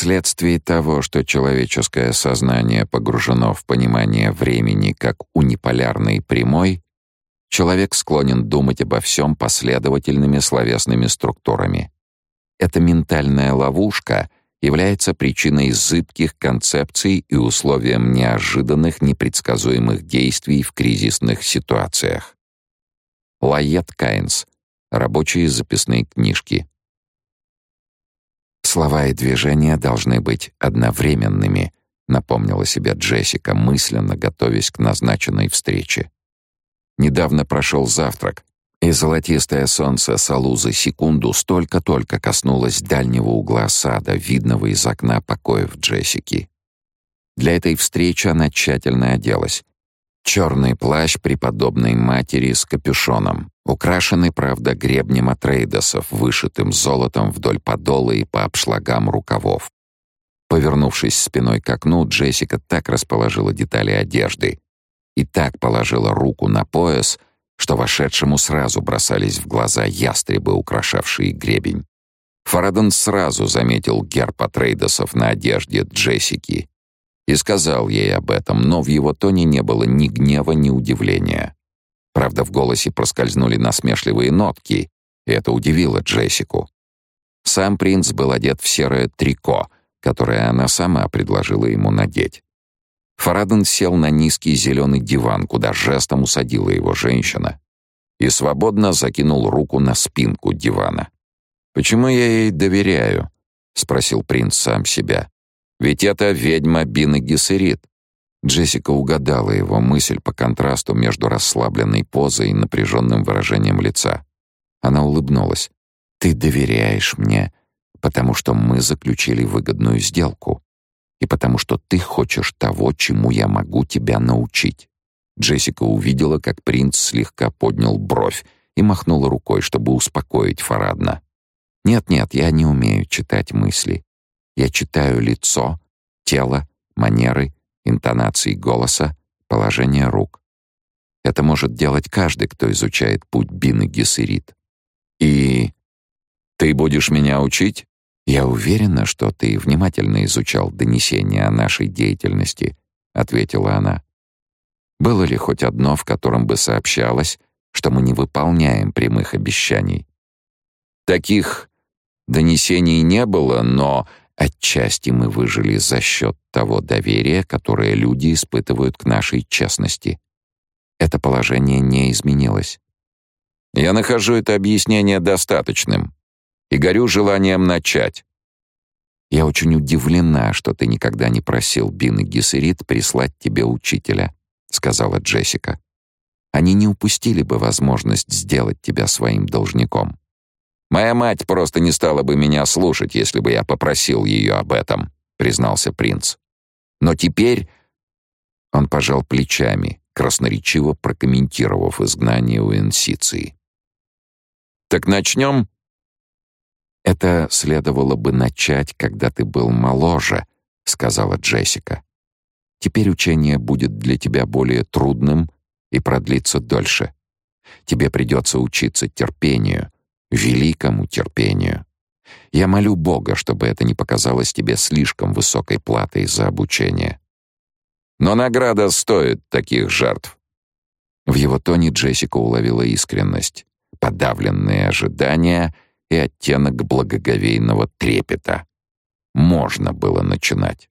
Вследствие того, что человеческое сознание погружено в понимание времени как униполярной прямой, человек склонен думать обо всем последовательными словесными структурами. Эта ментальная ловушка является причиной зыбких концепций и условием неожиданных, непредсказуемых действий в кризисных ситуациях. Лайет Кайнс. Рабочие записные книжки. Слова и движения должны быть одновременными, напомнила себе Джессика, мысленно готовясь к назначенной встрече. Недавно прошел завтрак, и золотистое солнце Салузы секунду только коснулось дальнего угла сада, видного из окна покоев Джессики. Для этой встречи она тщательно оделась. Черный плащ преподобной матери с капюшоном, украшенный, правда, гребнем Атрейдесов, вышитым золотом вдоль подола и по обшлагам рукавов. Повернувшись спиной к окну, Джессика так расположила детали одежды и так положила руку на пояс, что вошедшему сразу бросались в глаза ястребы, украшавшие гребень. Фараден сразу заметил герб Атрейдесов на одежде Джессики и сказал ей об этом, но в его тоне не было ни гнева, ни удивления. Правда, в голосе проскользнули насмешливые нотки, и это удивило Джессику. Сам принц был одет в серое трико, которое она сама предложила ему надеть. Фараден сел на низкий зеленый диван, куда жестом усадила его женщина, и свободно закинул руку на спинку дивана. «Почему я ей доверяю?» — спросил принц сам себя. «Ведь это ведьма Бины Гессерит». Джессика угадала его мысль по контрасту между расслабленной позой и напряженным выражением лица. Она улыбнулась. «Ты доверяешь мне, потому что мы заключили выгодную сделку, и потому что ты хочешь того, чему я могу тебя научить». Джессика увидела, как принц слегка поднял бровь и махнула рукой, чтобы успокоить Фарадна. «Нет, я не умею читать мысли. Я читаю лицо, тело, манеры, интонации голоса, положение рук. Это может делать каждый, кто изучает путь Бины Гессерит. И ты будешь меня учить? Я уверена, что ты внимательно изучал донесения о нашей деятельности», — ответила она. «Было ли хоть одно, в котором бы сообщалось, что мы не выполняем прямых обещаний?» «Таких донесений не было, но отчасти мы выжили за счет того доверия, которое люди испытывают к нашей честности. Это положение не изменилось. Я нахожу это объяснение достаточным и горю желанием начать». «Я очень удивлена, что ты никогда не просил Бины Гессерит прислать тебе учителя», — сказала Джессика. «Они не упустили бы возможность сделать тебя своим должником». «Моя мать просто не стала бы меня слушать, если бы я попросил ее об этом», — признался принц. «Но теперь...» Он пожал плечами, красноречиво прокомментировав изгнание у Инсиции. «Так начнем?» «Это следовало бы начать, когда ты был моложе», — сказала Джессика. «Теперь учение будет для тебя более трудным и продлится дольше. Тебе придется учиться терпению, великому терпению. Я молю Бога, чтобы это не показалось тебе слишком высокой платой за обучение. Но награда стоит таких жертв». В его тоне Джессика уловила искренность, подавленные ожидания и оттенок благоговейного трепета. Можно было начинать.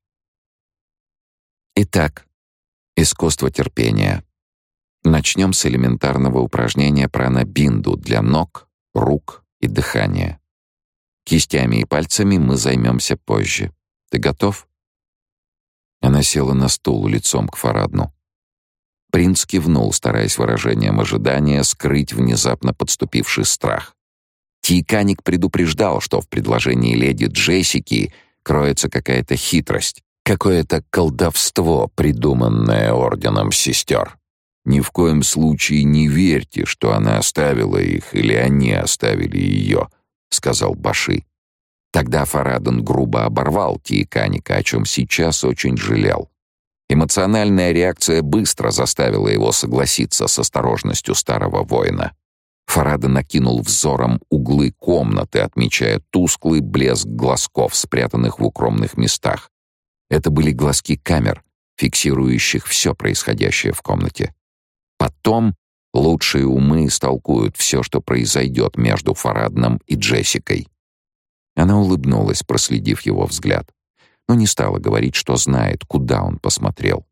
Итак, искусство терпения. Начнем с элементарного упражнения пранабинду для ног, рук и дыхания. Кистями и пальцами мы займемся позже. Ты готов? Она села на стул лицом к Фарадну. Принц кивнул, стараясь выражением ожидания скрыть внезапно подступивший страх. Тиканик предупреждал, что в предложении леди Джессики кроется какая-то хитрость, какое-то колдовство, придуманное орденом сестер. Ни в коем случае не верьте, что она оставила их или они оставили ее, сказал Баши. Тогда Фараден грубо оборвал Тиканика, о чем сейчас очень жалел. Эмоциональная реакция быстро заставила его согласиться с осторожностью старого воина. Фараден накинул взором углы комнаты, отмечая тусклый блеск глазков, спрятанных в укромных местах. Это были глазки камер, фиксирующих все происходящее в комнате. Потом лучшие умы истолкуют все, что произойдет между Фараденом и Джессикой. Она улыбнулась, проследив его взгляд, но не стала говорить, что знает, куда он посмотрел.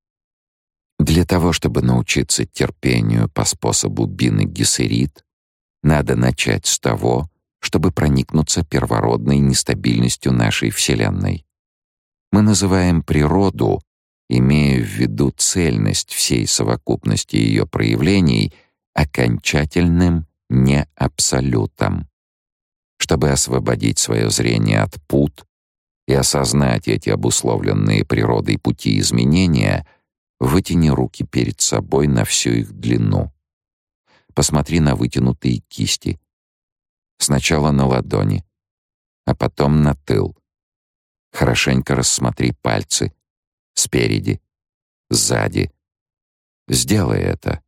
Для того, чтобы научиться терпению по способу Бины Гессерит, надо начать с того, чтобы проникнуться первородной нестабильностью нашей Вселенной. Мы называем природу, имея в виду цельность всей совокупности ее проявлений, окончательным неабсолютом. Чтобы освободить свое зрение от пут и осознать эти обусловленные природой пути изменения, вытяни руки перед собой на всю их длину. Посмотри на вытянутые кисти. Сначала на ладони, а потом на тыл. Хорошенько рассмотри пальцы. Спереди, сзади. Сделай это.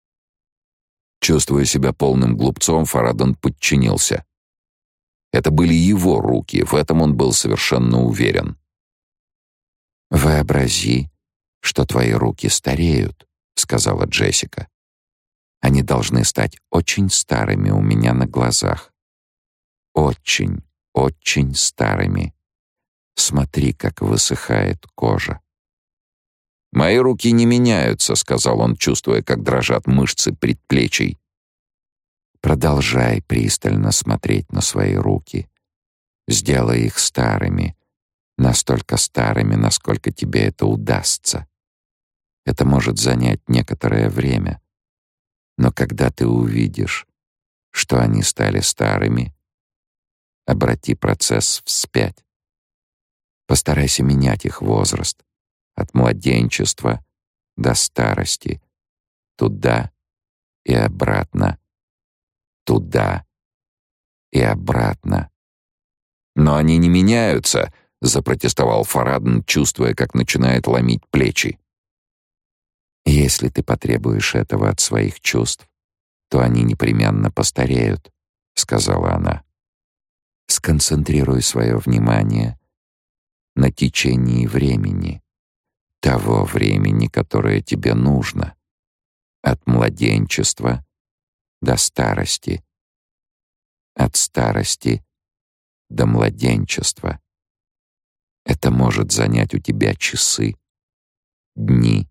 Чувствуя себя полным глупцом, Фараден подчинился. Это были его руки, в этом он был совершенно уверен. «Вообрази, что твои руки стареют», — сказала Джессика. «Они должны стать очень старыми у меня на глазах. Очень, очень старыми. Смотри, как высыхает кожа». «Мои руки не меняются», — сказал он, чувствуя, как дрожат мышцы предплечий. «Продолжай пристально смотреть на свои руки. Сделай их старыми, настолько старыми, насколько тебе это удастся. Это может занять некоторое время, но когда ты увидишь, что они стали старыми, обрати процесс вспять. Постарайся менять их возраст от младенчества до старости, туда и обратно, туда и обратно». «Но они не меняются», — запротестовал Фараден, чувствуя, как начинает ломить плечи. «Если ты потребуешь этого от своих чувств, то они непременно постареют», — сказала она. «Сконцентрируй свое внимание на течении времени, того времени, которое тебе нужно, от младенчества до старости, от старости до младенчества. Это может занять у тебя часы, дни,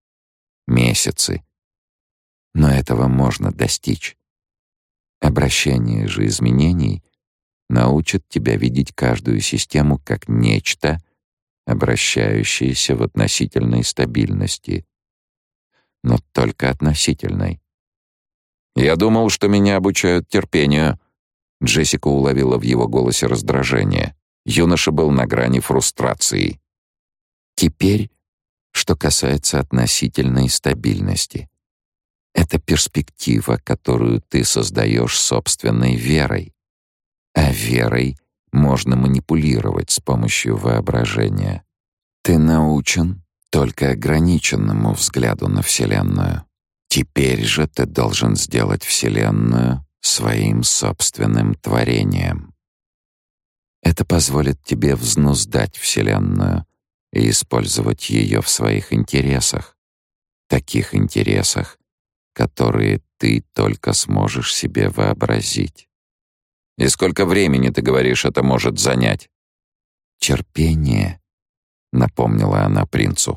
месяцы, но этого можно достичь. Обращение же изменений научит тебя видеть каждую систему как нечто, обращающееся в относительной стабильности, но только относительной. «Я думал, что меня обучают терпению». Джессика уловила в его голосе раздражение. Юноша был на грани фрустрации. «Теперь, что касается относительной стабильности. Это перспектива, которую ты создаешь собственной верой. А верой можно манипулировать с помощью воображения. Ты научен только ограниченному взгляду на Вселенную. Теперь же ты должен сделать Вселенную своим собственным творением. Это позволит тебе взнуздать Вселенную и использовать ее в своих интересах, таких интересах, которые ты только сможешь себе вообразить. «И сколько времени, ты говоришь, это может занять?» «Терпение», — напомнила она принцу.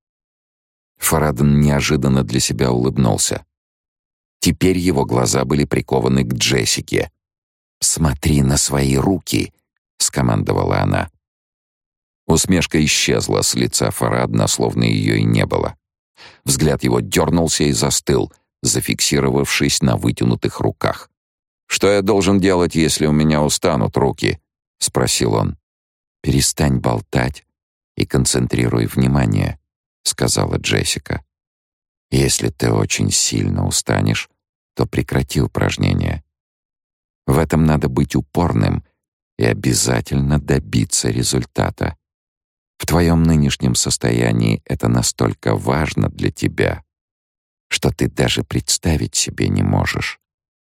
Фараден неожиданно для себя улыбнулся. Теперь его глаза были прикованы к Джессике. «Смотри на свои руки», — скомандовала она. Усмешка исчезла с лица Фарадена, словно ее и не было. Взгляд его дернулся и застыл, зафиксировавшись на вытянутых руках. «Что я должен делать, если у меня устанут руки?» — спросил он. «Перестань болтать и концентрируй внимание», — сказала Джессика. «Если ты очень сильно устанешь, то прекрати упражнение. В этом надо быть упорным и обязательно добиться результата. В твоем нынешнем состоянии это настолько важно для тебя, что ты даже представить себе не можешь.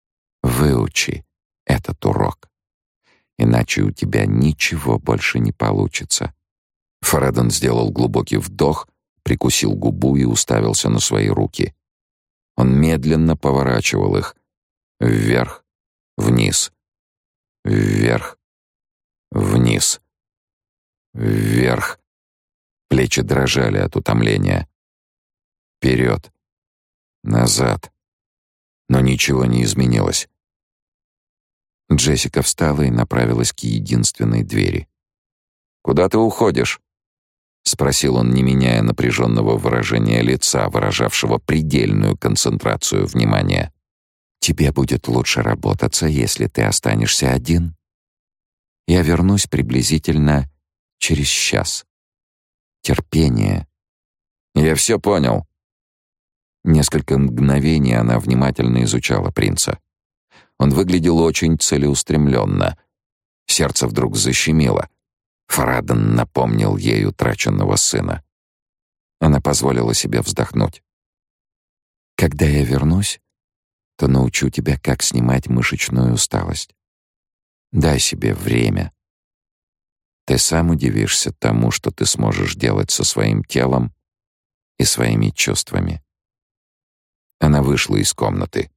Выучи этот урок, иначе у тебя ничего больше не получится. Фарадон сделал глубокий вдох, прикусил губу и уставился на свои руки. Он медленно поворачивал их вверх, вниз, вверх, вниз, вверх. Плечи дрожали от утомления. Вперед, назад. Но ничего не изменилось. Джессика встала и направилась к единственной двери. «Куда ты уходишь?» — спросил он, не меняя напряженного выражения лица, выражавшего предельную концентрацию внимания. «Тебе будет лучше работаться, если ты останешься один. Я вернусь приблизительно через час. Терпение». «Я все понял». Несколько мгновений она внимательно изучала принца. Он выглядел очень целеустремленно. Сердце вдруг защемило. Фарадон напомнил ей утраченного сына. Она позволила себе вздохнуть. «Когда я вернусь, то научу тебя, как снимать мышечную усталость. Дай себе время. Ты сам удивишься тому, что ты сможешь делать со своим телом и своими чувствами». Она вышла из комнаты.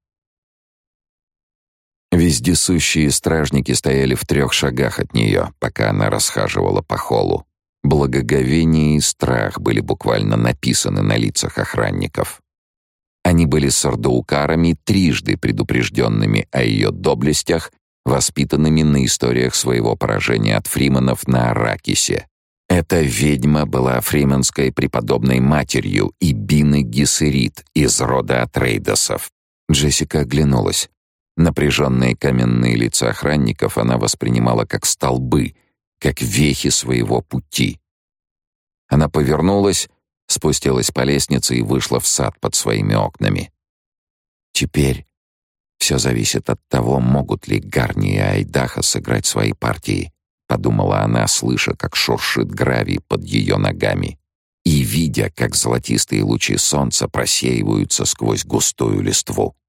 Вездесущие стражники стояли в 3 шагах от нее, пока она расхаживала по холлу. Благоговение и страх были буквально написаны на лицах охранников. Они были сардоукарами, трижды предупрежденными о ее доблестях, воспитанными на историях своего поражения от фриманов на Аракисе. Эта ведьма была фриманской преподобной матерью Ибины Гессерит из рода Атрейдосов. Джессика оглянулась. Напряженные каменные лица охранников она воспринимала как столбы, как вехи своего пути. Она повернулась, спустилась по лестнице и вышла в сад под своими окнами. Теперь все зависит от того, могут ли Гарни и Айдаха сыграть свои партии, подумала она, слыша, как шуршит гравий под ее ногами, и видя, как золотистые лучи солнца просеиваются сквозь густую листву.